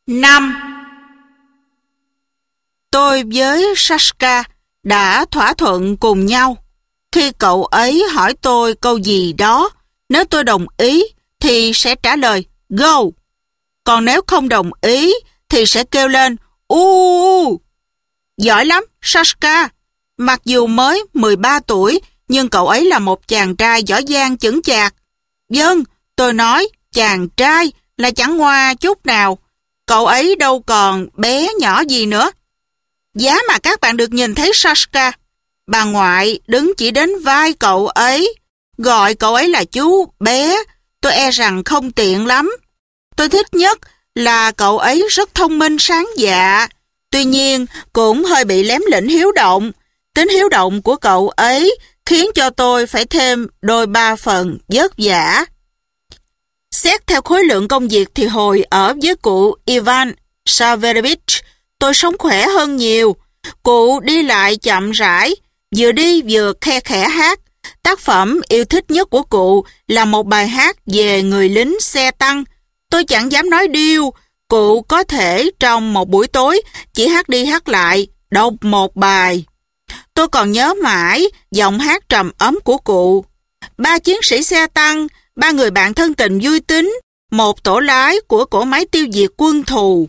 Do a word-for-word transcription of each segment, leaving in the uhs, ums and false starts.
năm. Tôi với Sashka đã thỏa thuận cùng nhau. Khi cậu ấy hỏi tôi câu gì đó, nếu tôi đồng ý thì sẽ trả lời go. Còn nếu không đồng ý thì sẽ kêu lên u. Giỏi lắm, Sashka. Mặc dù mới mười ba tuổi, nhưng cậu ấy là một chàng trai giỏi giang chững chạc. Vâng, tôi nói chàng trai là chẳng ngoa chút nào. Cậu ấy đâu còn bé nhỏ gì nữa. Giá mà các bạn được nhìn thấy Sashka, bà ngoại đứng chỉ đến vai cậu ấy, gọi cậu ấy là chú bé, tôi e rằng không tiện lắm. Tôi thích nhất là cậu ấy rất thông minh sáng dạ, tuy nhiên cũng hơi bị lém lĩnh hiếu động. Tính hiếu động của cậu ấy khiến cho tôi phải thêm đôi ba phần vất vả. Xét theo khối lượng công việc thì hồi ở với cụ Ivan Saverovich, tôi sống khỏe hơn nhiều. Cụ đi lại chậm rãi, vừa đi vừa khe khẽ hát. Tác phẩm yêu thích nhất của cụ là một bài hát về người lính xe tăng. Tôi chẳng dám nói điêu, cụ có thể trong một buổi tối chỉ hát đi hát lại, đọc một bài. Tôi còn nhớ mãi giọng hát trầm ấm của cụ. Ba chiến sĩ xe tăng, ba người bạn thân tình vui tính, một tổ lái của cỗ máy tiêu diệt quân thù.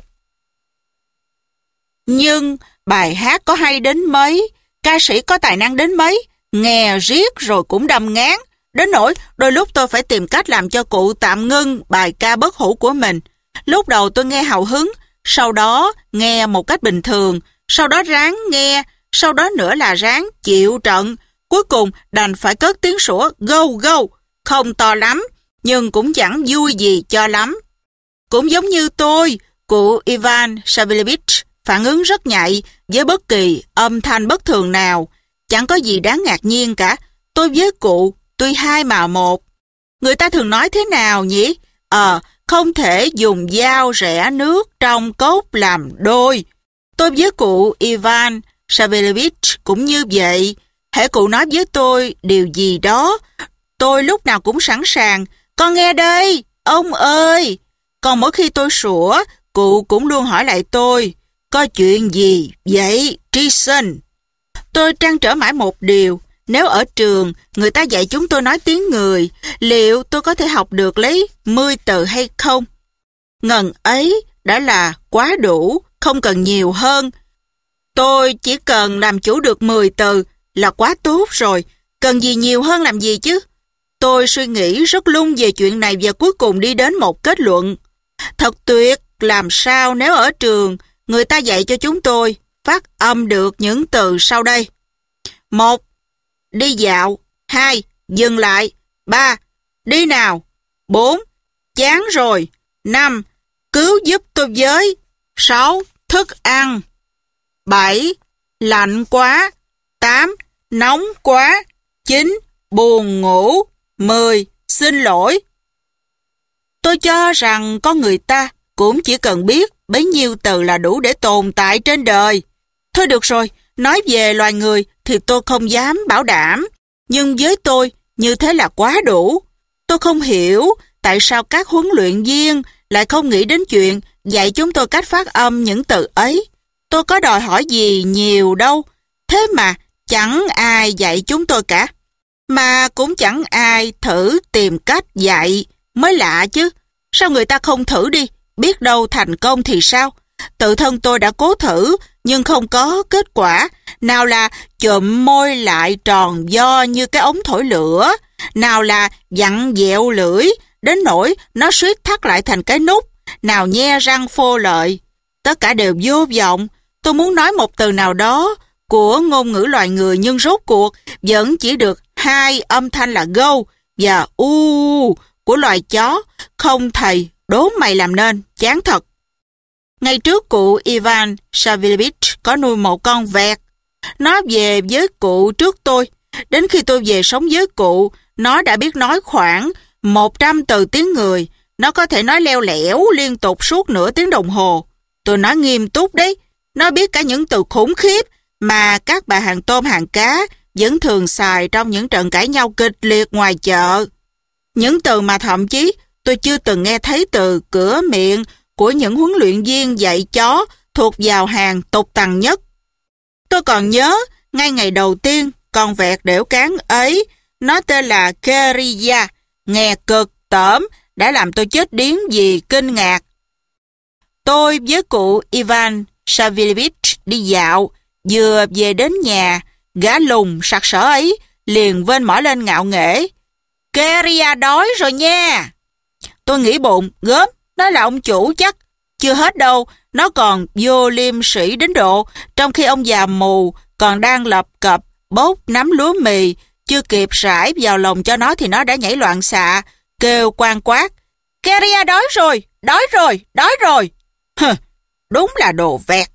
Nhưng bài hát có hay đến mấy, ca sĩ có tài năng đến mấy, nghe riết rồi cũng đâm ngán, đến nỗi đôi lúc tôi phải tìm cách làm cho cụ tạm ngưng bài ca bất hủ của mình. Lúc đầu tôi nghe hào hứng, sau đó nghe một cách bình thường, sau đó ráng nghe, sau đó nữa là ráng chịu trận, cuối cùng đành phải cất tiếng sủa go go, không to lắm, nhưng cũng chẳng vui gì cho lắm. Cũng giống như tôi, cụ Ivan Savelovich phản ứng rất nhạy với bất kỳ âm thanh bất thường nào. Chẳng có gì đáng ngạc nhiên cả. Tôi với cụ tuy hai mà một. Người ta thường nói thế nào nhỉ? Ờ, không thể dùng dao rẽ nước trong cốc làm đôi. Tôi với cụ Ivan Savelovich cũng như vậy. Hễ cụ nói với tôi điều gì đó, tôi lúc nào cũng sẵn sàng. Con nghe đây, ông ơi. Còn mỗi khi tôi sủa, cụ cũng luôn hỏi lại tôi, có chuyện gì vậy, Trison? Tôi trăn trở mãi một điều, nếu ở trường người ta dạy chúng tôi nói tiếng người, liệu tôi có thể học được lấy mươi từ hay không? Ngần ấy đã là quá đủ, không cần nhiều hơn. Tôi chỉ cần làm chủ được mười từ là quá tốt rồi, cần gì nhiều hơn làm gì chứ? Tôi suy nghĩ rất lung về chuyện này và cuối cùng đi đến một kết luận. Thật tuyệt, làm sao nếu ở trường người ta dạy cho chúng tôi phát âm được những từ sau đây. Một, đi dạo. Hai, dừng lại. Ba, đi nào. Bốn, chán rồi. Năm, cứu giúp tôi với. Sáu, thức ăn. Bảy, lạnh quá. Tám, nóng quá. Chín, buồn ngủ. Mười, xin lỗi. Tôi cho rằng con người ta cũng chỉ cần biết bấy nhiêu từ là đủ để tồn tại trên đời. Thôi được rồi, nói về loài người thì tôi không dám bảo đảm, nhưng với tôi như thế là quá đủ. Tôi không hiểu tại sao các huấn luyện viên lại không nghĩ đến chuyện dạy chúng tôi cách phát âm những từ ấy. Tôi có đòi hỏi gì nhiều đâu, thế mà chẳng ai dạy chúng tôi cả. Mà cũng chẳng ai thử tìm cách dạy, mới lạ chứ. Sao người ta không thử đi, biết đâu thành công thì sao? Tự thân tôi đã cố thử, nhưng không có kết quả. Nào là chụm môi lại tròn vo như cái ống thổi lửa, nào là vặn dẹo lưỡi, đến nỗi nó suýt thắt lại thành cái nút, nào nhe răng phô lợi. Tất cả đều vô vọng. Tôi muốn nói một từ nào đó của ngôn ngữ loài người, nhưng rốt cuộc vẫn chỉ được hai âm thanh là go và u của loài chó. Không thầy, đố mày làm nên, chán thật. Ngày trước cụ Ivan Savelovich có nuôi một con vẹt. Nó về với cụ trước tôi. Đến khi tôi về sống với cụ, nó đã biết nói khoảng một trăm từ tiếng người. Nó có thể nói leo lẻo liên tục suốt nửa tiếng đồng hồ. Tôi nói nghiêm túc đấy. Nó biết cả những từ khủng khiếp mà các bà hàng tôm hàng cá vẫn thường xài trong những trận cãi nhau kịch liệt ngoài chợ. Những từ mà thậm chí tôi chưa từng nghe thấy từ cửa miệng của những huấn luyện viên dạy chó thuộc vào hàng tục tằn nhất. Tôi còn nhớ, ngay ngày đầu tiên, con vẹt đểu cán ấy, nó tên là Keria, nghe cực tởm, đã làm tôi chết điếng vì kinh ngạc. Tôi với cụ Ivan Savilevich đi dạo, vừa về đến nhà, gã lùn sặc sỡ ấy liền vênh mỏ lên ngạo nghễ. Keria đói rồi nha. Tôi nghĩ bụng, gớm, nó là ông chủ chắc. Chưa hết đâu, nó còn vô liêm sĩ đến độ, trong khi ông già mù còn đang lập cập bốc nắm lúa mì, chưa kịp rải vào lòng cho nó thì nó đã nhảy loạn xạ, kêu quan quát. Keria đói rồi, đói rồi, đói rồi. Hừ, đúng là đồ vẹt.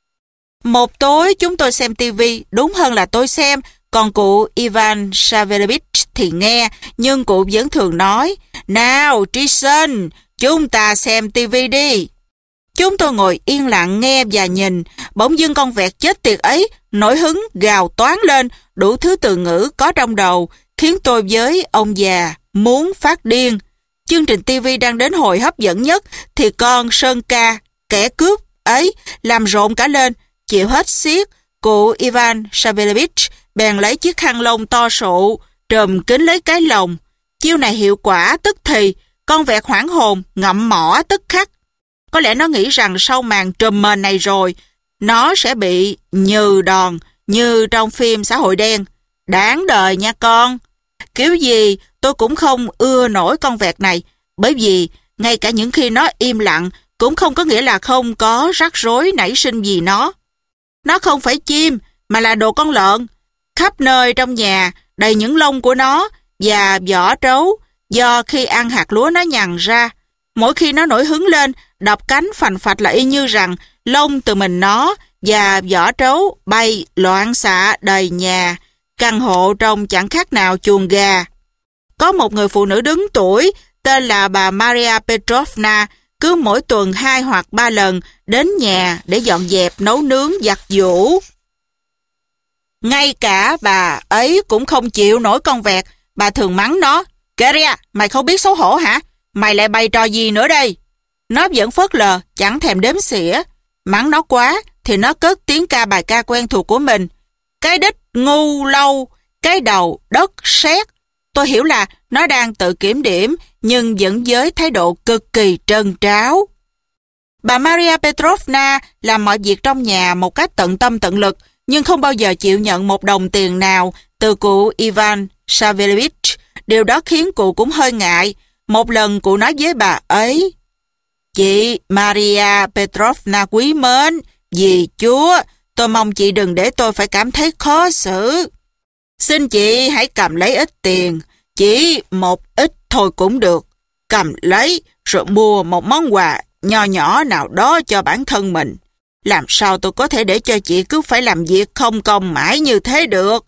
Một tối chúng tôi xem tivi, đúng hơn là tôi xem, còn cụ Ivan Savilevich thì nghe, nhưng cụ vẫn thường nói, nào Trison, chúng ta xem tivi đi. Chúng tôi ngồi yên lặng nghe và nhìn, bỗng dưng con vẹt chết tiệt ấy nổi hứng gào toán lên đủ thứ từ ngữ có trong đầu, khiến tôi với ông già muốn phát điên. Chương trình tivi đang đến hồi hấp dẫn nhất thì con Sơn Ca, kẻ cướp ấy, làm rộn cả lên, chịu hết xiết. Cụ Ivan Savilevich bèn lấy chiếc khăn lông to sụ, trùm kín lấy cái lồng. Chiêu này hiệu quả tức thì, con vẹt hoảng hồn, ngậm mỏ tức khắc. Có lẽ nó nghĩ rằng sau màn trùm mền này rồi, nó sẽ bị nhừ đòn như trong phim xã hội đen. Đáng đời nha con. Kiểu gì tôi cũng không ưa nổi con vẹt này, bởi vì ngay cả những khi nó im lặng cũng không có nghĩa là không có rắc rối nảy sinh gì nó. Nó không phải chim mà là đồ con lợn. Khắp nơi trong nhà đầy những lông của nó và vỏ trấu do khi ăn hạt lúa nó nhằn ra. Mỗi khi nó nổi hứng lên, đập cánh phành phạch là y như rằng lông từ mình nó và vỏ trấu bay loạn xạ đầy nhà. Căn hộ trông chẳng khác nào chuồng gà. Có một người phụ nữ đứng tuổi tên là bà Maria Petrovna, cứ mỗi tuần hai hoặc ba lần đến nhà để dọn dẹp, nấu nướng, giặt giũ. Ngay cả bà ấy cũng không chịu nổi con vẹt. Bà thường mắng nó. Keria, mày không biết xấu hổ hả? Mày lại bày trò gì nữa đây? Nó vẫn phớt lờ, chẳng thèm đếm xỉa. Mắng nó quá thì nó cất tiếng ca bài ca quen thuộc của mình. Cái đít ngu lâu, cái đầu đất sét. Tôi hiểu là nó đang tự kiểm điểm, nhưng vẫn với thái độ cực kỳ trân tráo. Bà Maria Petrovna làm mọi việc trong nhà một cách tận tâm tận lực, nhưng không bao giờ chịu nhận một đồng tiền nào từ cụ Ivan Savilevich. Điều đó khiến cụ cũng hơi ngại. Một lần cụ nói với bà ấy, chị Maria Petrovna quý mến, vì Chúa, tôi mong chị đừng để tôi phải cảm thấy khó xử. Xin chị hãy cầm lấy ít tiền, chỉ một ít thôi cũng được. Cầm lấy rồi mua một món quà nho nhỏ nào đó cho bản thân mình. Làm sao tôi có thể để cho chị cứ phải làm việc không công mãi như thế được?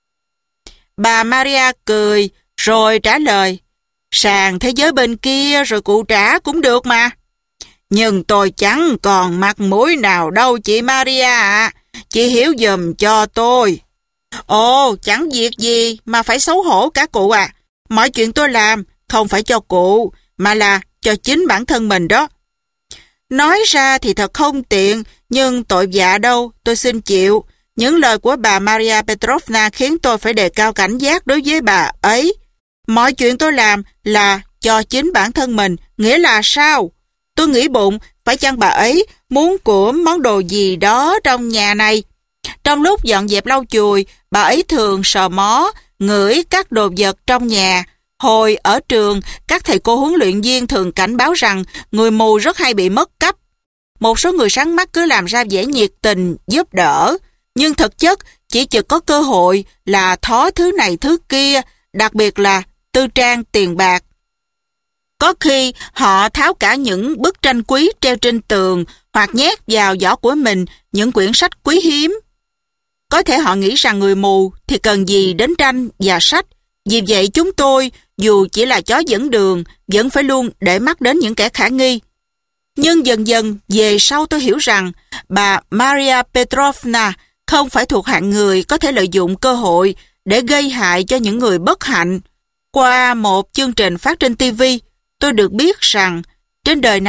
Bà Maria cười rồi trả lời, sang thế giới bên kia rồi cụ trả cũng được mà. Nhưng tôi chẳng còn mặt mũi nào đâu chị Maria ạ. Chị hiểu giùm cho tôi. Ồ, chẳng việc gì mà phải xấu hổ cả cụ à. Mọi chuyện tôi làm không phải cho cụ, mà là cho chính bản thân mình đó. Nói ra thì thật không tiện, nhưng tội vạ đâu, tôi xin chịu. Những lời của bà Maria Petrovna khiến tôi phải đề cao cảnh giác đối với bà ấy. Mọi chuyện tôi làm là cho chính bản thân mình, nghĩa là sao? Tôi nghĩ bụng, phải chăng bà ấy muốn của món đồ gì đó trong nhà này? Trong lúc dọn dẹp lau chùi, bà ấy thường sờ mó, ngửi các đồ vật trong nhà. Hồi ở trường, các thầy cô huấn luyện viên thường cảnh báo rằng người mù rất hay bị mất cắp. Một số người sáng mắt cứ làm ra vẻ nhiệt tình, giúp đỡ, nhưng thực chất chỉ chực có cơ hội là thó thứ này thứ kia, đặc biệt là tư trang tiền bạc. Có khi họ tháo cả những bức tranh quý treo trên tường hoặc nhét vào giỏ của mình những quyển sách quý hiếm. Có thể họ nghĩ rằng người mù thì cần gì đến tranh và sách. Vì vậy chúng tôi, dù chỉ là chó dẫn đường, vẫn phải luôn để mắt đến những kẻ khả nghi. Nhưng dần dần về sau tôi hiểu rằng bà Maria Petrovna không phải thuộc hạng người có thể lợi dụng cơ hội để gây hại cho những người bất hạnh. Qua một chương trình phát trên ti vi, tôi được biết rằng trên đời này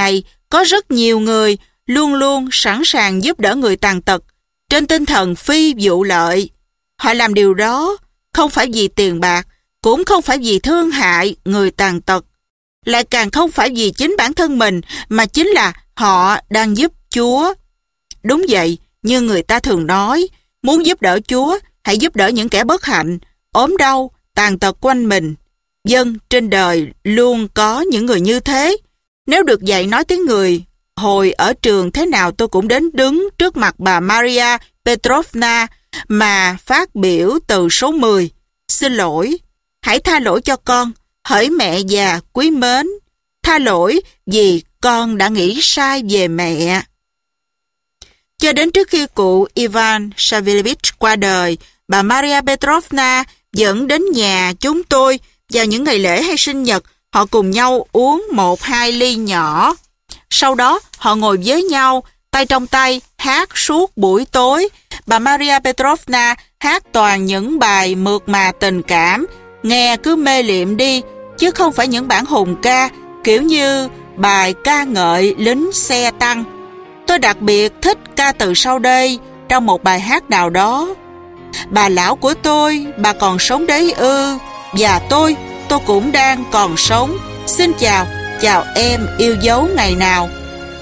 có rất nhiều người luôn luôn sẵn sàng giúp đỡ người tàn tật trên tinh thần phi vụ lợi. Họ làm điều đó không phải vì tiền bạc, cũng không phải vì thương hại người tàn tật, lại càng không phải vì chính bản thân mình, mà chính là họ đang giúp Chúa. Đúng vậy, như người ta thường nói, muốn giúp đỡ Chúa, hãy giúp đỡ những kẻ bất hạnh, ốm đau, tàn tật quanh mình. Dân trên đời luôn có những người như thế. Nếu được dạy nói tiếng người, hồi ở trường thế nào tôi cũng đến đứng trước mặt bà Maria Petrovna mà phát biểu từ số mười. Xin lỗi, hãy tha lỗi cho con, hỡi mẹ già quý mến. Tha lỗi vì con đã nghĩ sai về mẹ. Cho đến trước khi cụ Ivan Savelevich qua đời, bà Maria Petrovna dẫn đến nhà chúng tôi vào những ngày lễ hay sinh nhật. Họ cùng nhau uống một hai ly nhỏ. Sau đó họ ngồi với nhau, tay trong tay, hát suốt buổi tối. Bà Maria Petrovna hát toàn những bài mượt mà tình cảm, nghe cứ mê liệm đi, chứ không phải những bản hùng ca, kiểu như bài ca ngợi lính xe tăng. Tôi đặc biệt thích ca từ sau đây trong một bài hát nào đó. Bà lão của tôi, bà còn sống đấy ư? Và tôi, tôi cũng đang còn sống. Xin chào, chào em yêu dấu ngày nào.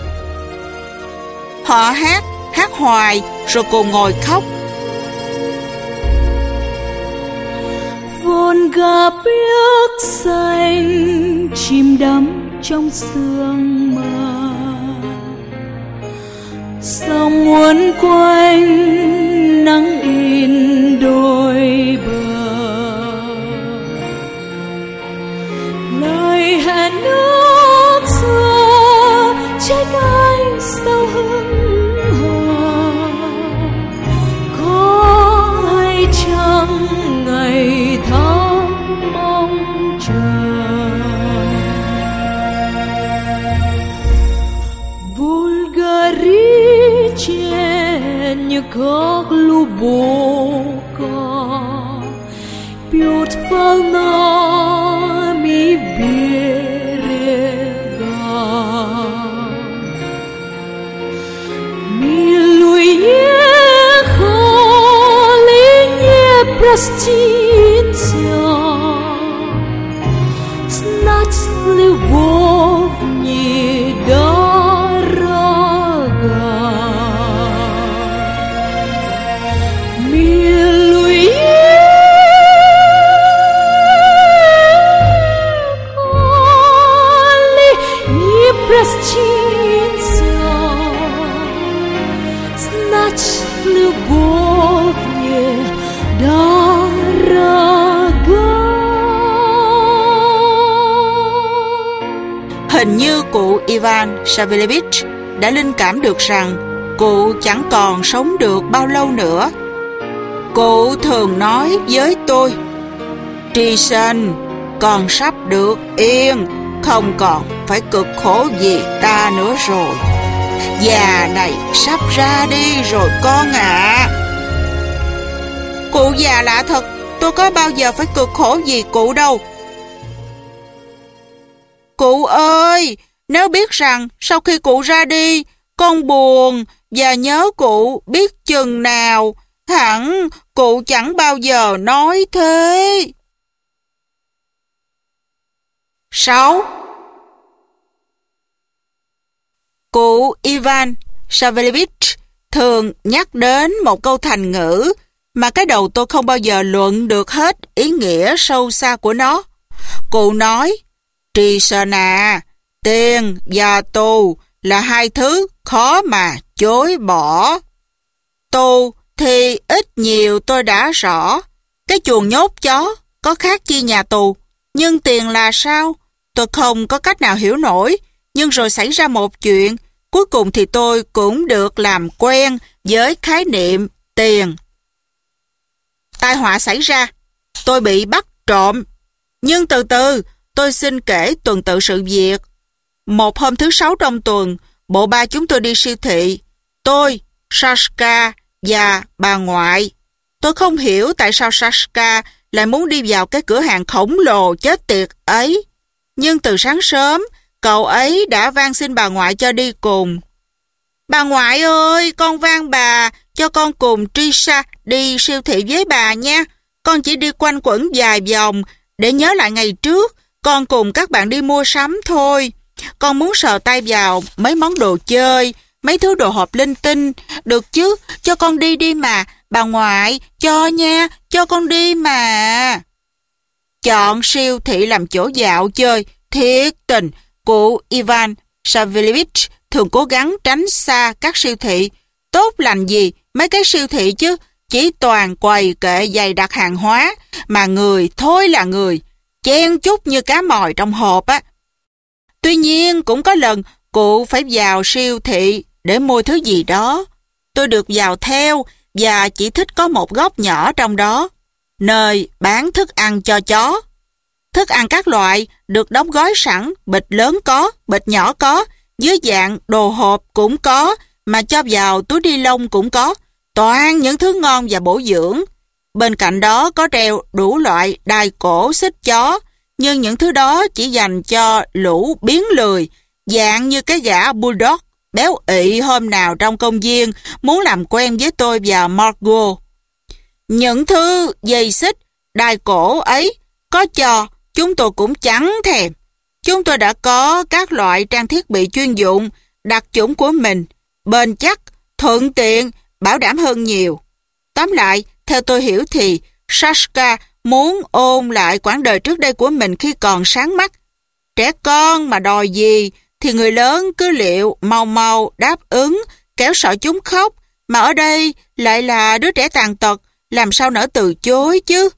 Họ hát, hát hoài, rồi cùng ngồi khóc. Volga biếc xanh chìm đắm trong sương mờ, sông uốn quanh nắng in đôi bờ, lời hẹn ước xưa trách ai sao hững hờ, có hay chăng ngày tháng mong chờ. Nie глубоко бьет волнами берега. Милуй, ехали, не проститься, знать любовь недорога. Знать любовь недорога. Hình như cụ Ivan Savelevich đã linh cảm được rằng cụ chẳng còn sống được bao lâu nữa. Cụ thường nói với tôi, Trison, con sắp được yên, không còn phải cực khổ vì ta nữa rồi. Già này sắp ra đi rồi con ạ. À. Cụ già lạ thật, tôi có bao giờ phải cực khổ vì cụ đâu. Cụ ơi, nếu biết rằng sau khi cụ ra đi, con buồn và nhớ cụ biết chừng nào, hẳn cụ chẳng bao giờ nói thế. Sáu. Cụ Ivan Savelevich thường nhắc đến một câu thành ngữ mà cái đầu tôi không bao giờ luận được hết ý nghĩa sâu xa của nó. Cụ nói, Trison à, tiền và tù là hai thứ khó mà chối bỏ. Tù thì ít nhiều tôi đã rõ, cái chuồng nhốt chó có khác chi nhà tù, nhưng tiền là sao? Tôi không có cách nào hiểu nổi, nhưng rồi xảy ra một chuyện, cuối cùng thì tôi cũng được làm quen với khái niệm tiền. Tai họa xảy ra, tôi bị bắt trộm. Nhưng từ từ, tôi xin kể tuần tự sự việc. Một hôm thứ sáu trong tuần, bộ ba chúng tôi đi siêu thị. Tôi, Sashka và bà ngoại. Tôi không hiểu tại sao Sashka lại muốn đi vào cái cửa hàng khổng lồ chết tiệt ấy. Nhưng từ sáng sớm, Cậu ấy đã van xin bà ngoại cho đi cùng. Bà ngoại ơi, con van bà cho con cùng Trisha đi siêu thị với bà nha. Con chỉ đi quanh quẩn vài vòng để nhớ lại ngày trước con cùng các bạn đi mua sắm thôi. Con muốn sờ tay vào mấy món đồ chơi, mấy thứ đồ hộp linh tinh. Được chứ, cho con đi đi mà. Bà ngoại, cho nha, cho con đi mà. Chọn siêu thị làm chỗ dạo chơi, thiệt tình. Cụ Ivan Savlevich thường cố gắng tránh xa các siêu thị. Tốt lành gì mấy cái siêu thị chứ, chỉ toàn quầy kệ dày đặt hàng hóa, mà người thôi là người, chen chúc như cá mòi trong hộp á. Tuy nhiên cũng có lần cụ phải vào siêu thị để mua thứ gì đó. Tôi được vào theo và chỉ thích có một góc nhỏ trong đó, nơi bán thức ăn cho chó. Thức ăn các loại được đóng gói sẵn, bịch lớn có, bịch nhỏ có, dưới dạng đồ hộp cũng có, mà cho vào túi ni lông cũng có, toàn những thứ ngon và bổ dưỡng. Bên cạnh đó có treo đủ loại đai cổ xích chó, nhưng những thứ đó chỉ dành cho lũ biến lười, dạng như cái gã bulldog béo ị hôm nào trong công viên muốn làm quen với tôi và Margot. Những thứ dây xích, đai cổ ấy có cho, chúng tôi cũng chẳng thèm. Chúng tôi đã có các loại trang thiết bị chuyên dụng, đặc chủng của mình, bền chắc, thuận tiện, bảo đảm hơn nhiều. Tóm lại, theo tôi hiểu thì Sashka muốn ôn lại quãng đời trước đây của mình khi còn sáng mắt. Trẻ con mà đòi gì thì người lớn cứ liệu mau mau đáp ứng, kéo sợ chúng khóc, mà ở đây lại là đứa trẻ tàn tật, làm sao nỡ từ chối chứ.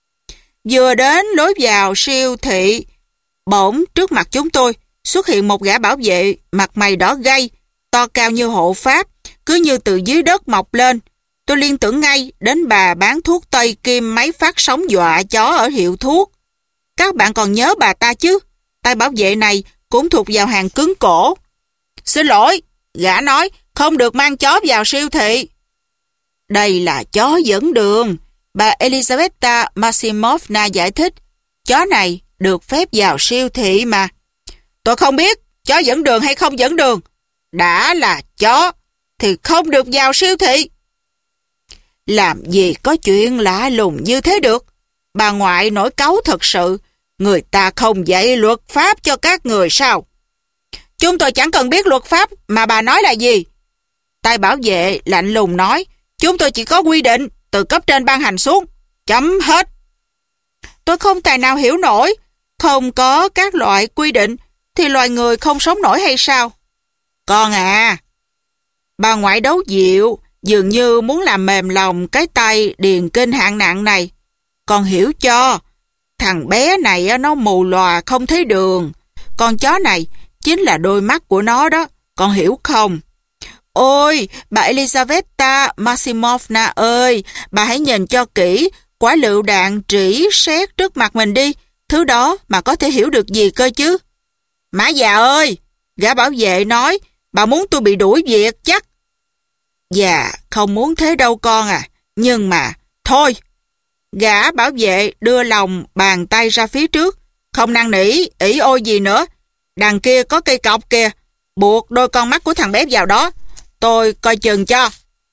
Vừa đến lối vào siêu thị, bỗng trước mặt chúng tôi xuất hiện một gã bảo vệ mặt mày đỏ gay, to cao như hộ pháp, cứ như từ dưới đất mọc lên. Tôi liên tưởng ngay đến bà bán thuốc tây kim máy phát sóng dọa chó ở hiệu thuốc. Các bạn còn nhớ bà ta chứ? Tay bảo vệ này cũng thuộc vào hàng cứng cổ. Xin lỗi, gã nói, không được mang chó vào siêu thị. Đây là chó dẫn đường, bà Elizaveta Maximovna giải thích. Chó này được phép vào siêu thị mà. Tôi không biết chó dẫn đường hay không dẫn đường. Đã là chó thì không được vào siêu thị. Làm gì có chuyện lạ lùng như thế được. Bà ngoại nổi cáu thật sự. Người ta không dạy luật pháp cho các người sao? Chúng tôi chẳng cần biết luật pháp mà bà nói là gì. Tay bảo vệ lạnh lùng nói. Chúng tôi chỉ có quy định từ cấp trên ban hành xuống. Chấm hết. Tôi không tài nào hiểu nổi. Không có các loại quy định thì loài người không sống nổi hay sao? Con à, bà ngoại đấu dịu, dường như muốn làm mềm lòng cái tay điền kinh hạng nặng này. Con hiểu cho, thằng bé này nó mù lòa không thấy đường. Con chó này chính là đôi mắt của nó đó, con hiểu không? Ôi, bà Elizaveta Maximovna ơi, bà hãy nhìn cho kỹ quả lựu đạn trĩ sét trước mặt mình đi, thứ đó mà có thể hiểu được gì cơ chứ. Mã già ơi, gã bảo vệ nói, bà muốn tôi bị đuổi việc chắc. Dạ, không muốn thế đâu con à, nhưng mà, thôi. Gã bảo vệ đưa lòng bàn tay ra phía trước, không năn nỉ, ỷ ôi gì nữa. Đằng kia có cây cọc kìa, buộc đôi con mắt của thằng bé vào đó, tôi coi chừng cho.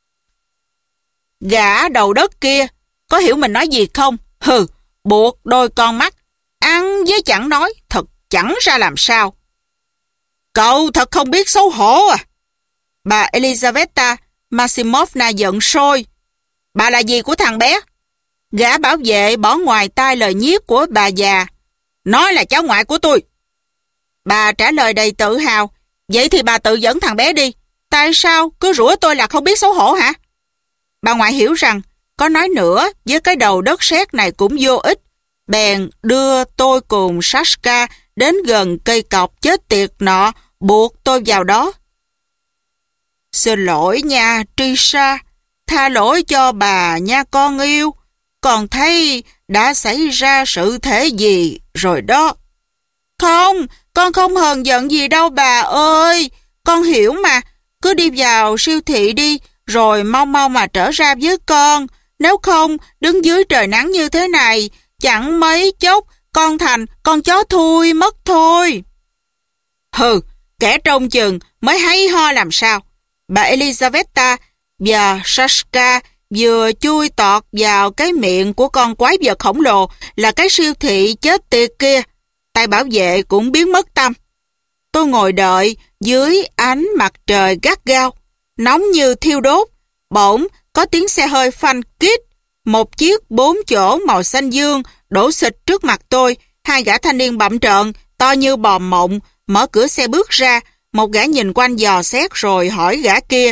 Gã đầu đất kia, có hiểu mình nói gì không? Hừ, buộc đôi con mắt, ăn với chẳng nói, thật chẳng ra làm sao. Cậu thật không biết xấu hổ à? Bà Elizaveta Maximovna giận sôi. Bà là gì của thằng bé? Gã bảo vệ bỏ ngoài tai lời nhiếc của bà già. Nói là cháu ngoại của tôi. Bà trả lời đầy tự hào. Vậy thì bà tự dẫn thằng bé đi. Tại sao cứ rủa tôi là không biết xấu hổ hả? Bà ngoại hiểu rằng có nói nữa với cái đầu đất sét này cũng vô ích. Bèn đưa tôi cùng Sashka đến gần cây cọc chết tiệt nọ, buộc tôi vào đó. Xin lỗi nha Trisha, tha lỗi cho bà nha con yêu. Còn thấy đã xảy ra sự thể gì rồi đó. Không, con không hờn giận gì đâu bà ơi. Con hiểu mà, cứ đi vào siêu thị đi, rồi mau mau mà trở ra với con. Nếu không, đứng dưới trời nắng như thế này, chẳng mấy chốc con thành con chó thui mất thôi. Hừ, kẻ trông chừng mới hay ho làm sao. Bà Elizaveta và Sashka vừa chui tọt vào cái miệng của con quái vật khổng lồ là cái siêu thị chết tiệt kia. Tay bảo vệ cũng biến mất tăm. Tôi ngồi đợi dưới ánh mặt trời gắt gao, nóng như thiêu đốt. Bỗng có tiếng xe hơi phanh kít. Một chiếc bốn chỗ màu xanh dương đổ xịch trước mặt tôi. Hai gã thanh niên bặm trợn, to như bò mộng, mở cửa xe bước ra. Một gã nhìn quanh dò xét rồi hỏi gã kia: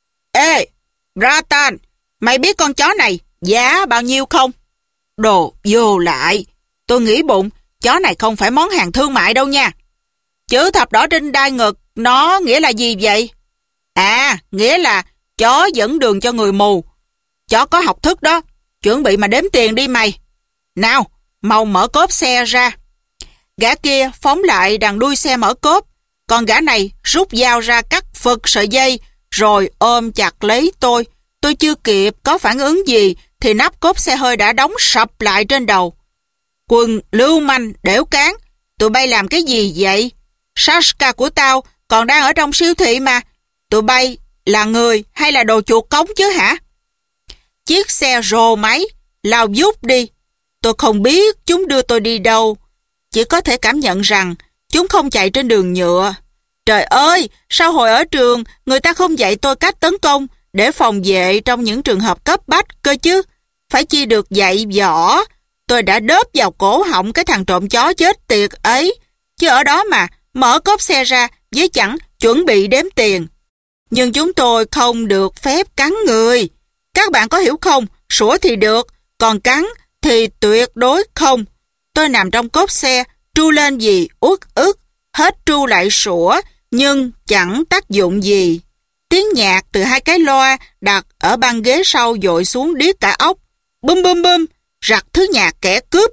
Ê, Ratan, mày biết con chó này giá bao nhiêu không? Đồ vô lại. Tôi nghĩ bụng, chó này không phải món hàng thương mại đâu nha. Chữ thập đỏ trên đai ngực nó nghĩa là gì vậy? À, nghĩa là chó dẫn đường cho người mù. Chó có học thức đó. Chuẩn bị mà đếm tiền đi mày. Nào, mau mở cốp xe ra. Gã kia phóng lại đằng đuôi xe mở cốp. Còn gã này rút dao ra cắt phật sợi dây rồi ôm chặt lấy tôi. Tôi chưa kịp có phản ứng gì thì nắp cốp xe hơi đã đóng sập lại trên đầu. Quần lưu manh đểu cán, tụi bay làm cái gì vậy? Sashka của tao còn đang ở trong siêu thị mà. Tụi bay là người hay là đồ chuột cống chứ hả? Chiếc xe rồ máy lao vút đi. Tôi không biết chúng đưa tôi đi đâu, chỉ có thể cảm nhận rằng chúng không chạy trên đường nhựa. Trời ơi, sao hồi ở trường người ta không dạy tôi cách tấn công để phòng vệ trong những trường hợp cấp bách cơ chứ? Phải chi được dạy võ. Tôi đã đớp vào cổ họng cái thằng trộm chó chết tiệt ấy. Chứ ở đó mà mở cốp xe ra với chẳng chuẩn bị đếm tiền. Nhưng chúng tôi không được phép cắn người. Các bạn có hiểu không? Sủa thì được, còn cắn thì tuyệt đối không. Tôi nằm trong cốp xe, tru lên gì uất ức, hết tru lại sủa, nhưng chẳng tác dụng gì. Tiếng nhạc từ hai cái loa đặt ở băng ghế sau dội xuống điếc cả óc. Bum bum bum, rặt thứ nhạc kẻ cướp.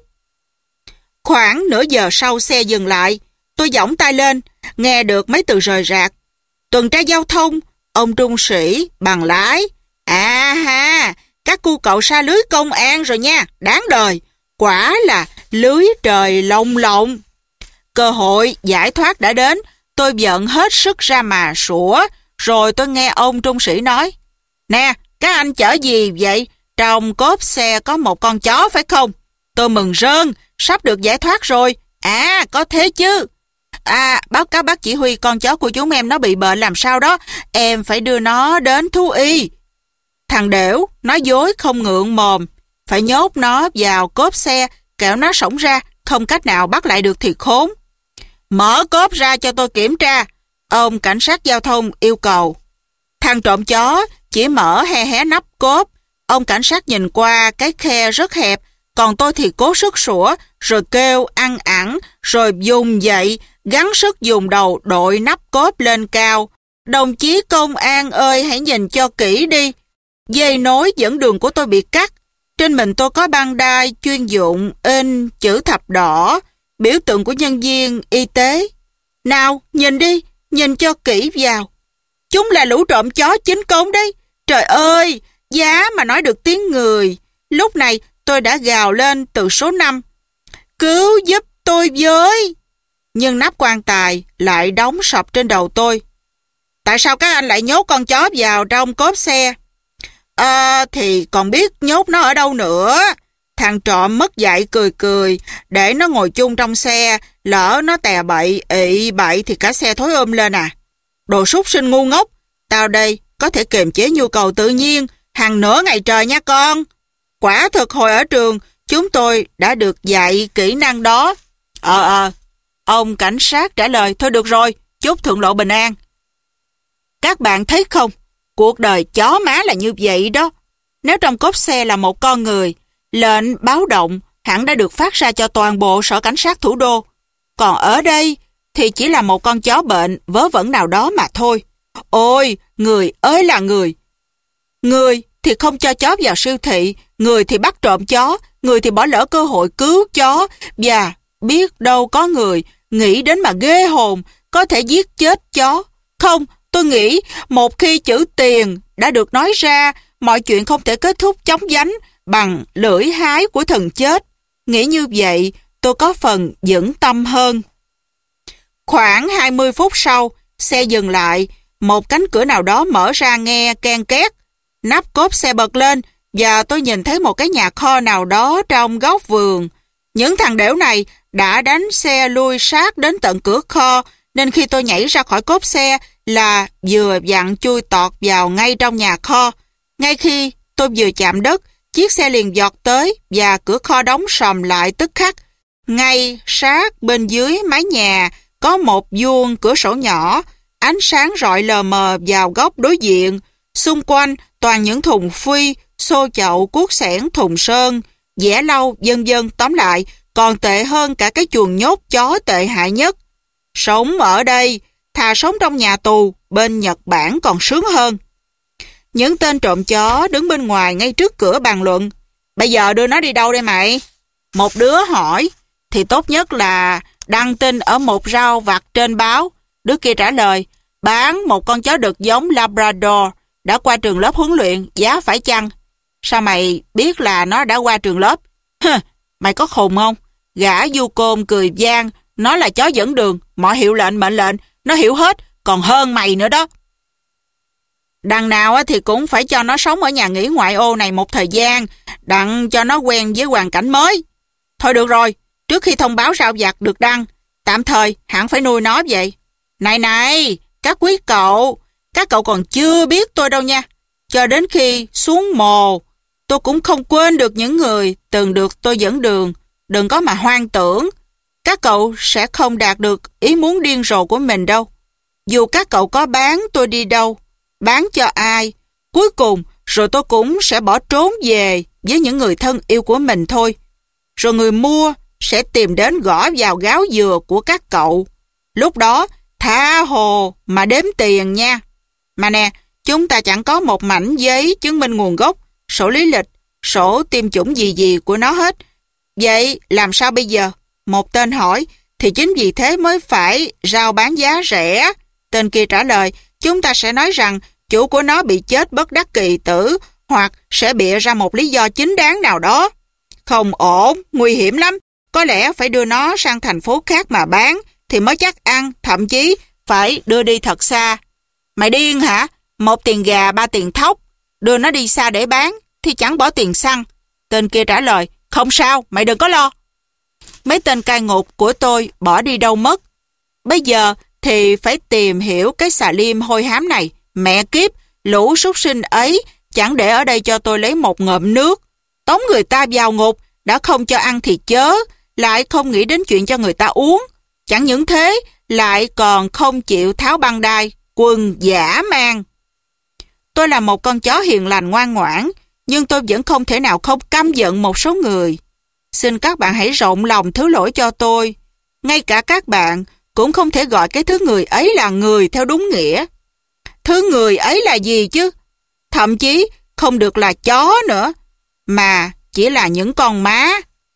Khoảng nửa giờ sau xe dừng lại, tôi giỏng tay lên, nghe được mấy từ rời rạc. Tuần tra giao thông, ông trung sĩ, bằng lái. À ha, các cu cậu sa lưới công an rồi nha, đáng đời. Quả là lưới trời lồng lộng. Cơ hội giải thoát đã đến, tôi giận hết sức ra mà sủa. Rồi tôi nghe ông trung sĩ nói: Nè, các anh chở gì vậy? Trong cốp xe có một con chó phải không? Tôi mừng rơn, sắp được giải thoát rồi. À, có thế chứ. À, báo cáo bác chỉ huy, con chó của chúng em nó bị bệnh làm sao đó. Em phải đưa nó đến thú y. Thằng đểu, nói dối không ngượng mồm. Phải nhốt nó vào cốp xe, kẻo nó xổng ra, không cách nào bắt lại được thì khốn. Mở cốp ra cho tôi kiểm tra, ông cảnh sát giao thông yêu cầu. Thằng trộm chó chỉ mở hé hé nắp cốp. Ông cảnh sát nhìn qua cái khe rất hẹp, còn tôi thì cố sức sủa, rồi kêu ăn ẳng, rồi dùng dậy, gắng sức dùng đầu đội nắp cốp lên cao. Đồng chí công an ơi, hãy nhìn cho kỹ đi. Dây nối dẫn đường của tôi bị cắt. Trên mình tôi có băng đai chuyên dụng in chữ thập đỏ, biểu tượng của nhân viên y tế. Nào, nhìn đi, nhìn cho kỹ vào. Chúng là lũ trộm chó chính công đấy. Trời ơi, giá mà nói được tiếng người. Lúc này tôi đã gào lên từ số năm. Cứu giúp tôi với. Nhưng nắp quan tài lại đóng sập trên đầu tôi. Tại sao các anh lại nhốt con chó vào trong cốp xe? À, thì còn biết nhốt nó ở đâu nữa. Thằng trộm mất dạy cười cười, để nó ngồi chung trong xe, lỡ nó tè bậy, ị bậy thì cả xe thối ôm lên à. Đồ súc sinh ngu ngốc, tao đây có thể kiềm chế nhu cầu tự nhiên hàng nửa ngày trời nha con. Quả thực hồi ở trường, chúng tôi đã được dạy kỹ năng đó. Ờ ờ, ông cảnh sát trả lời, thôi được rồi, chúc thượng lộ bình an. Các bạn thấy không, cuộc đời chó má là như vậy đó. Nếu trong cốp xe là một con người, lệnh báo động hẳn đã được phát ra cho toàn bộ sở cảnh sát thủ đô. Còn ở đây thì chỉ là một con chó bệnh vớ vẩn nào đó mà thôi. Ôi, người ơi là người. Người thì không cho chó vào siêu thị, người thì bắt trộm chó, người thì bỏ lỡ cơ hội cứu chó, và biết đâu có người nghĩ đến mà ghê hồn có thể giết chết chó. Không, tôi nghĩ một khi chữ tiền đã được nói ra, mọi chuyện không thể kết thúc chóng vánh bằng lưỡi hái của thần chết. Nghĩ như vậy, tôi có phần vững tâm hơn. Khoảng hai mươi phút sau, xe dừng lại, một cánh cửa nào đó mở ra nghe ken két. Nắp cốp xe bật lên và tôi nhìn thấy một cái nhà kho nào đó trong góc vườn. Những thằng đểu này đã đánh xe lui sát đến tận cửa kho, nên khi tôi nhảy ra khỏi cốp xe là vừa vặn chui tọt vào ngay trong nhà kho. Ngay khi tôi vừa chạm đất, chiếc xe liền giọt tới và cửa kho đóng sầm lại tức khắc. Ngay sát bên dưới mái nhà có một vuông cửa sổ nhỏ, ánh sáng rọi lờ mờ vào góc đối diện. Xung quanh toàn những thùng phi, xô chậu, cuốc xẻng, thùng sơn, dẻ lau, vân vân. Tóm lại, còn tệ hơn cả cái chuồng nhốt chó tệ hại nhất. Sống ở đây, thà sống trong nhà tù, bên Nhật Bản còn sướng hơn. Những tên trộm chó đứng bên ngoài ngay trước cửa bàn luận. Bây giờ đưa nó đi đâu đây mày? Một đứa hỏi. Thì tốt nhất là đăng tin ở một rao vặt trên báo. Đứa kia trả lời, bán một con chó đực giống Labrador, đã qua trường lớp huấn luyện, giá phải chăng? Sao mày biết là nó đã qua trường lớp? Hừ, mày có khùng không? Gã du côn cười vang, nó là chó dẫn đường, mọi hiệu lệnh mệnh lệnh, nó hiểu hết, còn hơn mày nữa đó. Đằng nào thì cũng phải cho nó sống ở nhà nghỉ ngoại ô này một thời gian, đặng cho nó quen với hoàn cảnh mới. Thôi được rồi, trước khi thông báo rao vặt được đăng, tạm thời hẳn phải nuôi nó vậy. Này này, các quý cậu, các cậu còn chưa biết tôi đâu nha. Cho đến khi xuống mồ, tôi cũng không quên được những người từng được tôi dẫn đường. Đừng có mà hoang tưởng, các cậu sẽ không đạt được ý muốn điên rồ của mình đâu. Dù các cậu có bán tôi đi đâu, bán cho ai, cuối cùng rồi tôi cũng sẽ bỏ trốn về với những người thân yêu của mình thôi. Rồi người mua sẽ tìm đến gõ vào gáo dừa của các cậu. Lúc đó tha hồ mà đếm tiền nha. Mà nè, chúng ta chẳng có một mảnh giấy chứng minh nguồn gốc, sổ lý lịch, sổ tiêm chủng gì gì của nó hết. Vậy làm sao bây giờ? Một tên hỏi. Thì chính vì thế mới phải rao bán giá rẻ. Tên kia trả lời, chúng ta sẽ nói rằng chủ của nó bị chết bất đắc kỳ tử, hoặc sẽ bịa ra một lý do chính đáng nào đó. Không ổn, nguy hiểm lắm. Có lẽ phải đưa nó sang thành phố khác mà bán thì mới chắc ăn, thậm chí phải đưa đi thật xa. Mày điên hả? Một tiền gà, ba tiền thóc. Đưa nó đi xa để bán thì chẳng bỏ tiền xăng. Tên kia trả lời, không sao, mày đừng có lo. Mấy tên cai ngục của tôi bỏ đi đâu mất. Bây giờ thì phải tìm hiểu cái xà liêm hôi hám này. Mẹ kiếp, lũ súc sinh ấy chẳng để ở đây cho tôi lấy một ngụm nước. Tống người ta vào ngục, đã không cho ăn thì chớ, lại không nghĩ đến chuyện cho người ta uống. Chẳng những thế, lại còn không chịu tháo băng đai, quần dã man. Tôi là một con chó hiền lành ngoan ngoãn, nhưng tôi vẫn không thể nào không căm giận một số người. Xin các bạn hãy rộng lòng thứ lỗi cho tôi. Ngay cả các bạn cũng không thể gọi cái thứ người ấy là người theo đúng nghĩa. Thứ người ấy là gì chứ? Thậm chí không được là chó nữa, mà chỉ là những con má.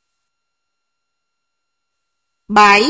bảy.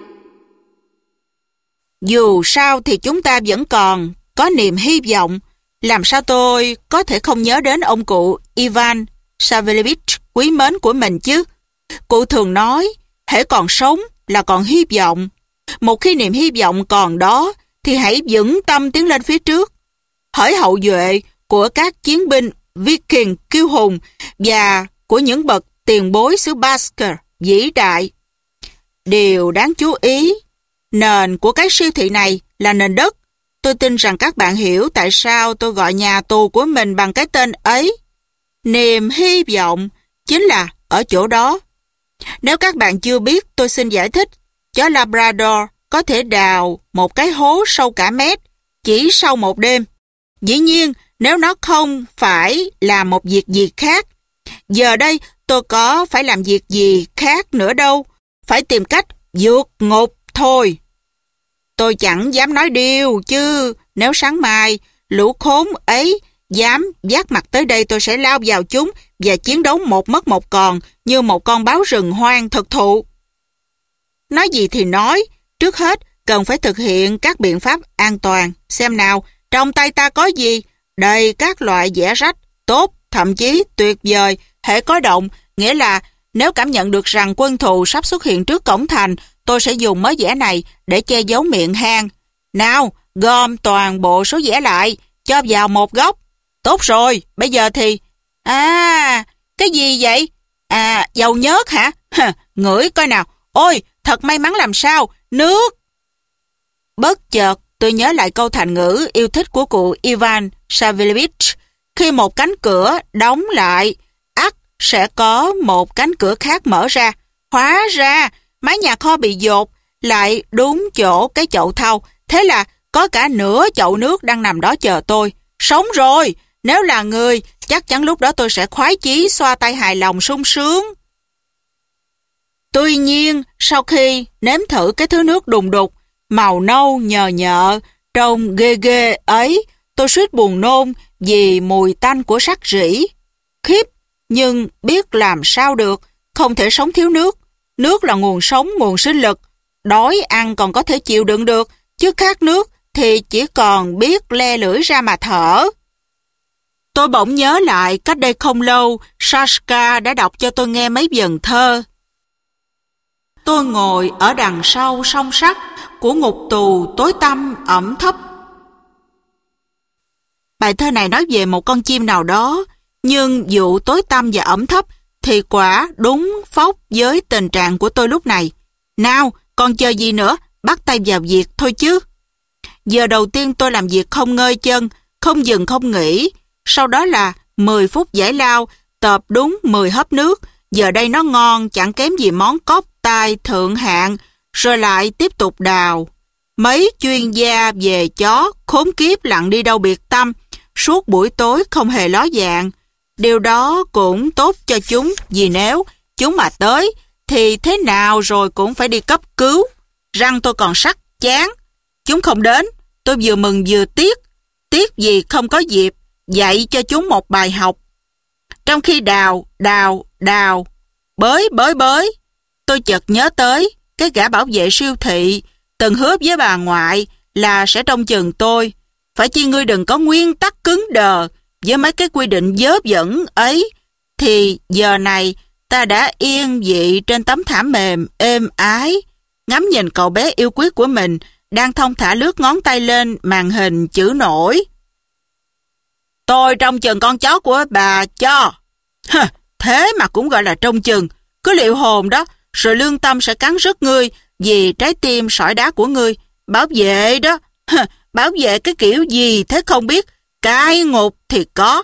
Dù sao thì chúng ta vẫn còn có niềm hy vọng. Làm sao tôi có thể không nhớ đến ông cụ Ivan Savelevich quý mến của mình chứ? Cụ thường nói, hễ còn sống là còn hy vọng. Một khi niềm hy vọng còn đó, thì hãy vững tâm tiến lên phía trước. Hỡi hậu duệ của các chiến binh Viking kiêu hùng và của những bậc tiền bối xứ Basker vĩ đại. Điều đáng chú ý, nền của cái siêu thị này là nền đất. Tôi tin rằng các bạn hiểu tại sao tôi gọi nhà tù của mình bằng cái tên ấy. Niềm hy vọng chính là ở chỗ đó. Nếu các bạn chưa biết, tôi xin giải thích. Chó Labrador có thể đào một cái hố sâu cả mét chỉ sau một đêm. Dĩ nhiên, nếu nó không phải làm một việc gì khác. Giờ đây, tôi có phải làm việc gì khác nữa đâu. Phải tìm cách vượt ngục thôi. Tôi chẳng dám nói điều chứ. Nếu sáng mai, lũ khốn ấy dám vác mặt tới đây, tôi sẽ lao vào chúng và chiến đấu một mất một còn như một con báo rừng hoang thực thụ. Nói gì thì nói, trước hết cần phải thực hiện các biện pháp an toàn. Xem nào, trong tay ta có gì? Đầy các loại dẻ rách, tốt, thậm chí tuyệt vời. Hễ có động, nghĩa là nếu cảm nhận được rằng quân thù sắp xuất hiện trước cổng thành, tôi sẽ dùng mớ giẻ này để che giấu miệng hang. Nào, gom toàn bộ số giẻ lại, cho vào một góc. Tốt rồi, bây giờ thì... À, cái gì vậy? À, dầu nhớt hả? Hả, ngửi coi nào. Ôi, thật may mắn làm sao, nước. Bất chợt, tôi nhớ lại câu thành ngữ yêu thích của cụ Ivan Savleyevich. Khi một cánh cửa đóng lại, ắt sẽ có một cánh cửa khác mở ra. Hóa ra, mái nhà kho bị dột lại đúng chỗ cái chậu thau. Thế là có cả nửa chậu nước đang nằm đó chờ tôi. Sống rồi! Nếu là người, chắc chắn lúc đó tôi sẽ khoái chí xoa tay hài lòng sung sướng. Tuy nhiên, sau khi nếm thử cái thứ nước đùng đục, màu nâu nhờ nhợ, trông ghê ghê ấy, tôi suýt buồn nôn vì mùi tanh của sắt rỉ. Khiếp, nhưng biết làm sao được, không thể sống thiếu nước. Nước là nguồn sống, nguồn sinh lực. Đói ăn còn có thể chịu đựng được, chứ khát nước thì chỉ còn biết le lưỡi ra mà thở. Tôi bỗng nhớ lại cách đây không lâu, Sashka đã đọc cho tôi nghe mấy vần thơ. Tôi ngồi ở đằng sau song sắt của ngục tù tối tăm ẩm thấp. Bài thơ này nói về một con chim nào đó, nhưng vụ tối tăm và ẩm thấp thì quả đúng phóc với tình trạng của tôi lúc này. Nào, còn chờ gì nữa, bắt tay vào việc thôi chứ. Giờ đầu tiên tôi làm việc không ngơi chân, không dừng không nghỉ. Sau đó là mười phút giải lao, tợp đúng mười hớp nước. Giờ đây nó ngon, chẳng kém gì món cóc tai thượng hạng. Rồi lại tiếp tục đào. Mấy chuyên gia về chó khốn kiếp lặng đi đâu biệt tâm, suốt buổi tối không hề ló dạng. Điều đó cũng tốt cho chúng, vì nếu chúng mà tới, thì thế nào rồi cũng phải đi cấp cứu. Răng tôi còn sắc chán. Chúng không đến, tôi vừa mừng vừa tiếc. Tiếc vì không có dịp dạy cho chúng một bài học. Trong khi đào, đào, đào, bới, bới, bới, tôi chợt nhớ tới cái gã bảo vệ siêu thị từng hứa với bà ngoại là sẽ trông chừng tôi. Phải chi ngươi đừng có nguyên tắc cứng đờ với mấy cái quy định dớ dẫn ấy, thì giờ này ta đã yên vị trên tấm thảm mềm êm ái, ngắm nhìn cậu bé yêu quý của mình đang thong thả lướt ngón tay lên màn hình chữ nổi. Tôi trông chừng con chó của bà cho. Hừ, thế mà cũng gọi là trông chừng. Cứ liệu hồn đó, rồi lương tâm sẽ cắn rứt ngươi vì trái tim sỏi đá của ngươi. Bảo vệ đó. Hừ, bảo vệ cái kiểu gì thế không biết. Cai ngục thì có.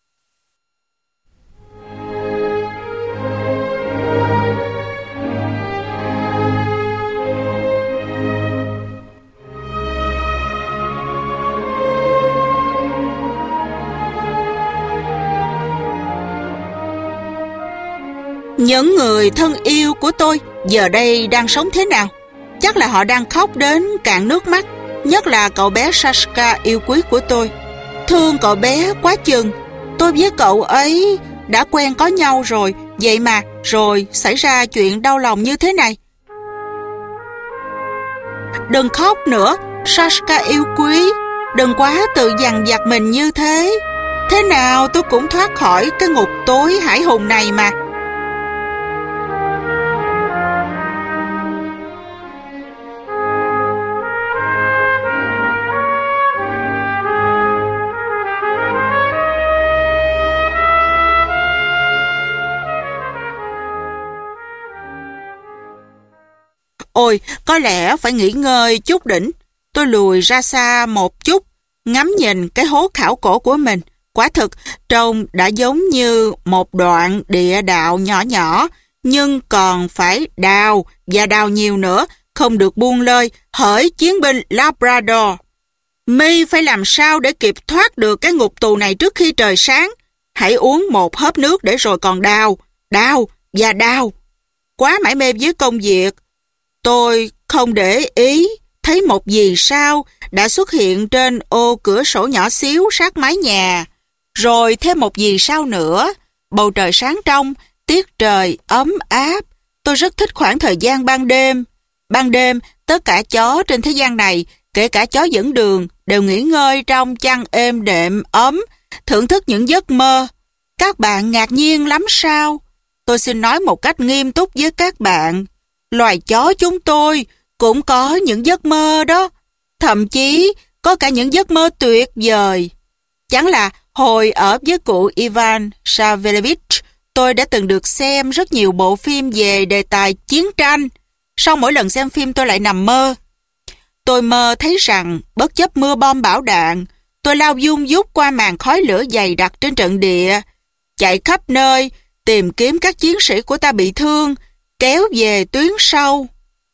Những người thân yêu của tôi giờ đây đang sống thế nào? Chắc là họ đang khóc đến cạn nước mắt. Nhất là cậu bé Sashka yêu quý của tôi. Thương cậu bé quá chừng. Tôi với cậu ấy đã quen có nhau rồi. Vậy mà rồi xảy ra chuyện đau lòng như thế này. Đừng khóc nữa, Sashka yêu quý. Đừng quá tự dằn vặt mình như thế. Thế nào tôi cũng thoát khỏi cái ngục tối hải hùng này mà. Ôi, có lẽ phải nghỉ ngơi chút đỉnh. Tôi lùi ra xa một chút, ngắm nhìn cái hố khảo cổ của mình. Quả thực, trông đã giống như một đoạn địa đạo nhỏ nhỏ, nhưng còn phải đào và đào nhiều nữa, không được buông lơi, hỡi chiến binh Labrador. Mi phải làm sao để kịp thoát được cái ngục tù này trước khi trời sáng. Hãy uống một hớp nước để rồi còn đào, đào và đào. Quá mải mê với công việc, tôi không để ý thấy một vì sao đã xuất hiện trên ô cửa sổ nhỏ xíu sát mái nhà. Rồi thêm một vì sao nữa, bầu trời sáng trong, tiết trời ấm áp. Tôi rất thích khoảng thời gian ban đêm. Ban đêm, tất cả chó trên thế gian này, kể cả chó dẫn đường, đều nghỉ ngơi trong chăn êm đệm ấm, thưởng thức những giấc mơ. Các bạn ngạc nhiên lắm sao? Tôi xin nói một cách nghiêm túc với các bạn. loài chó chúng tôi cũng có những giấc mơ đó. Thậm chí có cả những giấc mơ tuyệt vời. Chẳng là hồi ở với cụ Ivan Savelevich, tôi đã từng được xem rất nhiều bộ phim về đề tài chiến tranh. Sau mỗi lần xem phim tôi lại nằm mơ. Tôi mơ thấy rằng bất chấp mưa bom bão đạn, tôi lao vun vút qua màn khói lửa dày đặc trên trận địa, chạy khắp nơi tìm kiếm các chiến sĩ của ta bị thương, kéo về tuyến sau.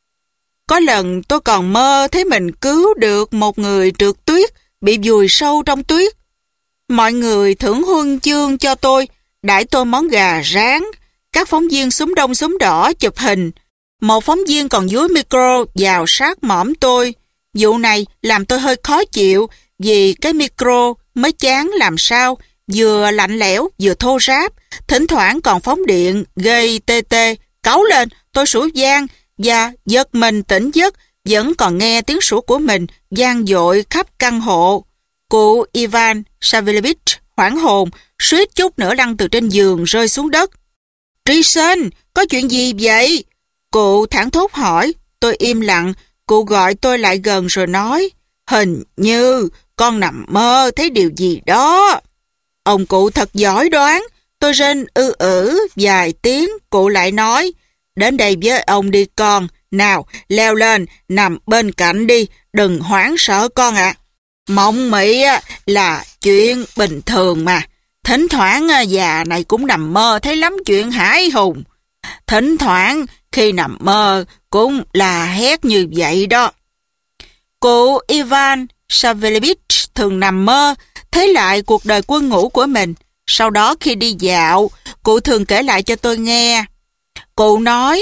Có lần tôi còn mơ thấy mình cứu được một người trượt tuyết bị vùi sâu trong tuyết. Mọi người thưởng huân chương cho tôi, đãi tôi món gà rán. Các phóng viên súng đông súng đỏ chụp hình. Một phóng viên còn dúi micro vào sát mõm tôi. Vụ này làm tôi hơi khó chịu vì cái micro mới chán làm sao, vừa lạnh lẽo vừa thô ráp, thỉnh thoảng còn phóng điện gây tê tê. Cáu lên, tôi sủa vang và giật mình tỉnh giấc, vẫn còn nghe tiếng sủa của mình vang dội khắp căn hộ. Cụ Ivan Savelevich hoảng hồn, suýt chút nữa lăn từ trên giường rơi xuống đất. Trison, có chuyện gì vậy? Cụ thảng thốt hỏi. Tôi im lặng. Cụ gọi tôi lại gần rồi nói, hình như con nằm mơ thấy điều gì đó. Ông cụ thật giỏi đoán. Tôi rên ư ử vài tiếng. Cụ lại nói, đến đây với ông đi con. Nào, leo lên, nằm bên cạnh đi, đừng hoảng sợ con ạ. À. Mộng mị là chuyện bình thường mà. Thỉnh thoảng già này cũng nằm mơ thấy lắm chuyện hãi hùng. Thỉnh thoảng khi nằm mơ cũng là hét như vậy đó. Cụ Ivan Savelevich thường nằm mơ thấy lại cuộc đời quân ngũ của mình. Sau đó khi đi dạo, cụ thường kể lại cho tôi nghe. Cụ nói,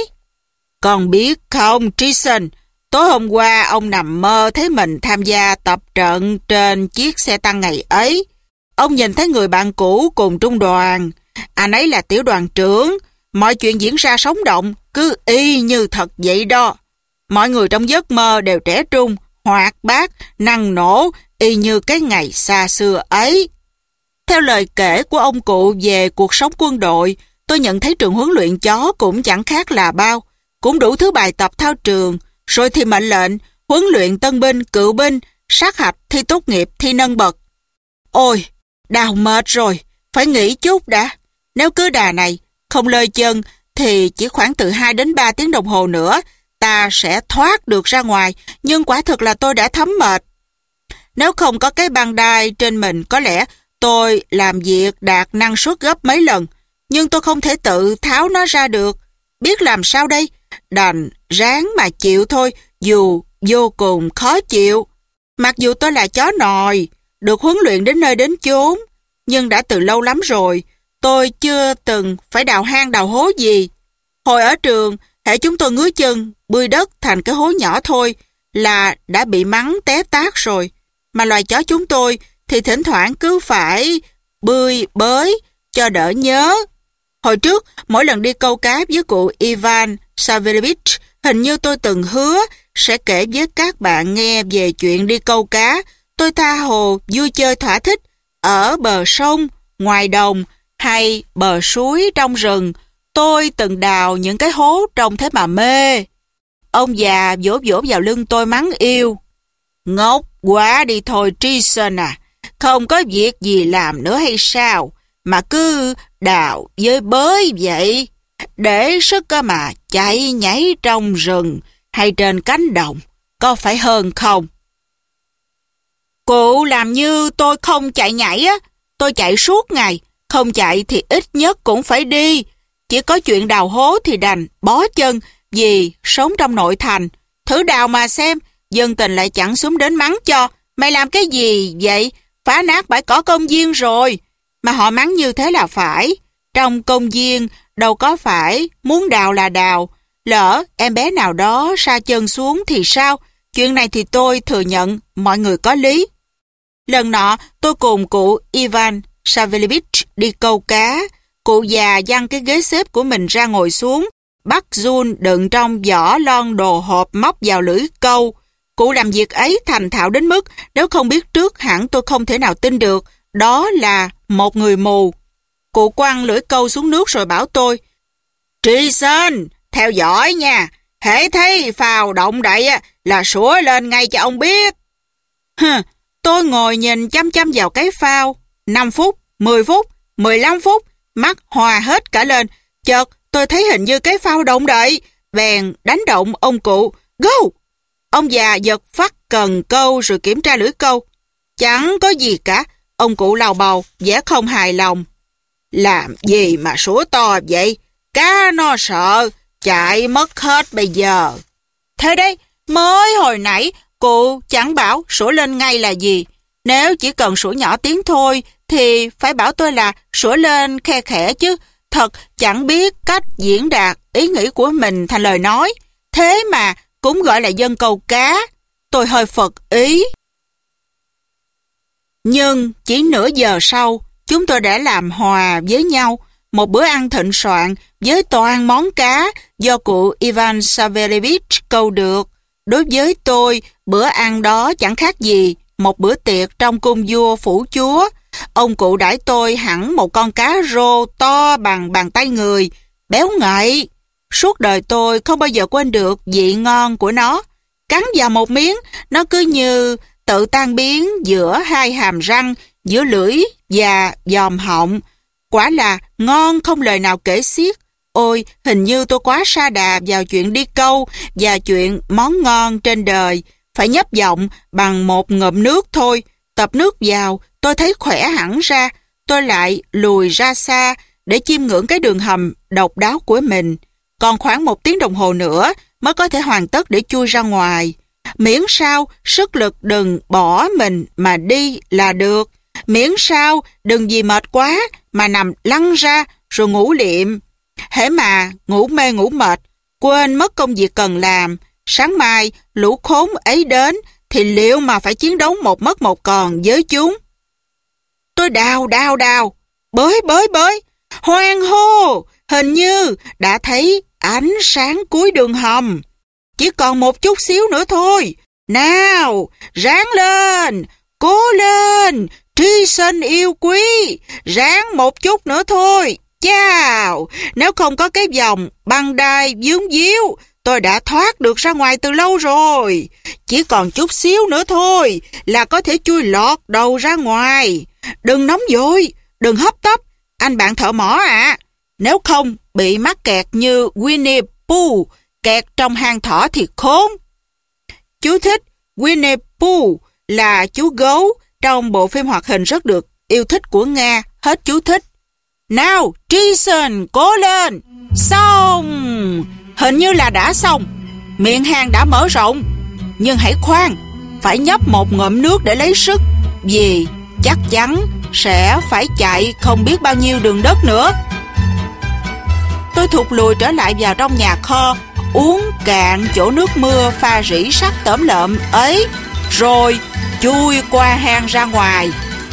con biết không Trison, tối hôm qua ông nằm mơ thấy mình tham gia tập trận trên chiếc xe tăng ngày ấy. Ông nhìn thấy người bạn cũ cùng trung đoàn. Anh ấy là tiểu đoàn trưởng. Mọi chuyện diễn ra sống động, cứ y như thật vậy đó. Mọi người trong giấc mơ đều trẻ trung, hoạt bát, năng nổ, y như cái ngày xa xưa ấy. Theo lời kể của ông cụ về cuộc sống quân đội, tôi nhận thấy trường huấn luyện chó cũng chẳng khác là bao. Cũng đủ thứ bài tập thao trường, rồi thì mệnh lệnh, huấn luyện tân binh, cựu binh, sát hạch, thi tốt nghiệp, thi nâng bậc. Ôi, đau mệt rồi, phải nghỉ chút đã. Nếu cứ đà này, không lơi chân, thì chỉ khoảng từ hai đến ba tiếng đồng hồ nữa, ta sẽ thoát được ra ngoài, nhưng quả thực là tôi đã thấm mệt. Nếu không có cái băng đai trên mình, có lẽ tôi làm việc đạt năng suất gấp mấy lần, nhưng tôi không thể tự tháo nó ra được. Biết làm sao đây? Đành ráng mà chịu thôi, dù vô cùng khó chịu. Mặc dù tôi là chó nòi, được huấn luyện đến nơi đến chốn, nhưng đã từ lâu lắm rồi, tôi chưa từng phải đào hang đào hố gì. Hồi ở trường, hễ chúng tôi ngứa chân, bươi đất thành cái hố nhỏ thôi, là đã bị mắng té tát rồi. Mà loài chó chúng tôi thì thỉnh thoảng cứ phải bươi bới cho đỡ nhớ. Hồi trước, mỗi lần đi câu cá với cụ Ivan Savelevich, hình như tôi từng hứa sẽ kể với các bạn nghe về chuyện đi câu cá. Tôi tha hồ vui chơi thỏa thích ở bờ sông, ngoài đồng hay bờ suối trong rừng. Tôi từng đào những cái hố trông thế mà mê. Ông già vỗ vỗ vào lưng tôi mắng yêu. Ngốc quá đi thôi Trison à, không có việc gì làm nữa hay sao, mà cứ đào với bới vậy, để sức cơ mà chạy nhảy trong rừng hay trên cánh đồng, có phải hơn không? Cụ làm như tôi không chạy nhảy á, tôi chạy suốt ngày, không chạy thì ít nhất cũng phải đi. Chỉ có chuyện đào hố thì đành bó chân vì sống trong nội thành. Thử đào mà xem, dân tình lại chẳng xuống đến mắng cho. Mày làm cái gì vậy? Phá nát bãi cỏ công viên rồi. Mà họ mắng như thế là phải. Trong công viên đâu có phải muốn đào là đào. Lỡ em bé nào đó sa chân xuống thì sao? Chuyện này thì tôi thừa nhận mọi người có lý. Lần nọ tôi cùng cụ Ivan Savelevich đi câu cá. Cụ già giăng cái ghế xếp của mình ra ngồi xuống, bắt giun đựng trong vỏ lon đồ hộp móc vào lưỡi câu. Cụ làm việc ấy thành thạo đến mức nếu không biết trước hẳn tôi không thể nào tin được đó là một người mù. Cụ quăng lưỡi câu xuống nước rồi bảo tôi, Trison, theo dõi nha, hễ thấy phao động đậy là sủa lên ngay cho ông biết. Hừ, tôi ngồi nhìn chăm chăm vào cái phao. năm phút, mười phút, mười lăm phút, mắt hòa hết cả lên. Chợt tôi thấy hình như cái phao động đậy, bèn đánh động ông cụ. Go! Ông già giật phát cần câu rồi kiểm tra lưỡi câu. Chẳng có gì cả. Ông cụ lầu bầu, vẻ không hài lòng. Làm gì mà sủa to vậy? Cá nó sợ, chạy mất hết bây giờ. Thế đấy, mới hồi nãy cụ chẳng bảo sủa lên ngay là gì. Nếu chỉ cần sủa nhỏ tiếng thôi thì phải bảo tôi là sủa lên khe khẽ chứ. Thật chẳng biết cách diễn đạt ý nghĩ của mình thành lời nói. Thế mà cũng gọi là dân câu cá. Tôi hơi phật ý. Nhưng chỉ nửa giờ sau, chúng tôi đã làm hòa với nhau một bữa ăn thịnh soạn với toàn món cá do cụ Ivan Savelevich câu được. Đối với tôi, bữa ăn đó chẳng khác gì một bữa tiệc trong cung vua phủ chúa. Ông cụ đãi tôi hẳn một con cá rô to bằng bàn tay người, béo ngậy. Suốt đời tôi không bao giờ quên được vị ngon của nó. Cắn vào một miếng, nó cứ như tự tan biến giữa hai hàm răng, giữa lưỡi và giòm họng. Quả là ngon không lời nào kể xiết. Ôi, hình như tôi quá sa đà vào chuyện đi câu và chuyện món ngon trên đời. Phải nhấp giọng bằng một ngụm nước thôi. Tập nước vào, tôi thấy khỏe hẳn ra. Tôi lại lùi ra xa để chiêm ngưỡng cái đường hầm độc đáo của mình. Còn khoảng một tiếng đồng hồ nữa mới có thể hoàn tất để chui ra ngoài. Miễn sao sức lực đừng bỏ mình mà đi là được. Miễn sao đừng vì mệt quá mà nằm lăn ra rồi ngủ liệm. Hễ mà ngủ mê ngủ mệt, quên mất công việc cần làm, sáng mai lũ khốn ấy đến thì liệu mà phải chiến đấu một mất một còn với chúng. Tôi đào đào đào, bới bới bới, hoang hô, hình như đã thấy ánh sáng cuối đường hầm. Chỉ còn một chút xíu nữa thôi. Nào, ráng lên, cố lên, Treason yêu quý, ráng một chút nữa thôi. Chào, nếu không có cái vòng băng đai vướng víu, tôi đã thoát được ra ngoài từ lâu rồi. Chỉ còn chút xíu nữa thôi là có thể chui lọt đầu ra ngoài. Đừng nóng vội, đừng hấp tấp, anh bạn thợ mỏ ạ. À. Nếu không bị mắc kẹt như Winnie Pooh, kẹt trong hang thỏ thì khốn. Chú thích: Winnie Pooh là chú gấu trong bộ phim hoạt hình rất được yêu thích của Nga. Hết chú thích. Nào, Treason, cố lên. Xong. Hình như là đã xong. Miệng hang đã mở rộng. Nhưng hãy khoan, phải nhấp một ngụm nước để lấy sức, vì chắc chắn sẽ phải chạy không biết bao nhiêu đường đất nữa. Tôi thụt lùi trở lại vào trong nhà kho, uống cạn chỗ nước mưa pha rỉ sắt tởm lợm ấy, rồi chui qua hang ra ngoài.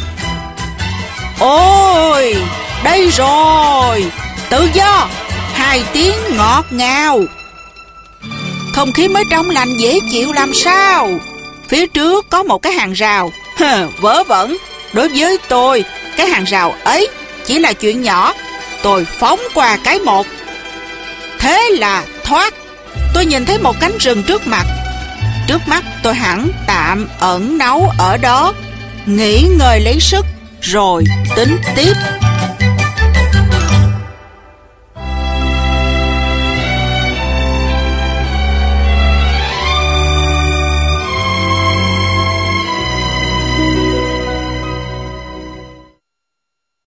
Ôi, đây rồi, tự do, hai tiếng ngọt ngào. Không khí mới trong lành dễ chịu làm sao. Phía trước có một cái hàng rào. Hờ, vớ vẩn. Đối với tôi, cái hàng rào ấy chỉ là chuyện nhỏ. Tôi phóng qua cái một. Thế là thoát. Tôi nhìn thấy một cánh rừng trước mặt. Trước mắt tôi hẳn tạm ẩn náu ở đó, nghỉ ngơi lấy sức, rồi tính tiếp.